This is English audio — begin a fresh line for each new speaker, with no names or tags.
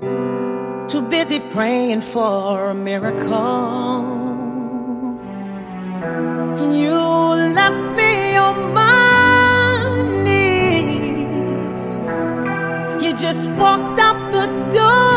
too busy praying for a miracle. And you left me on my knees. You just walked out the door.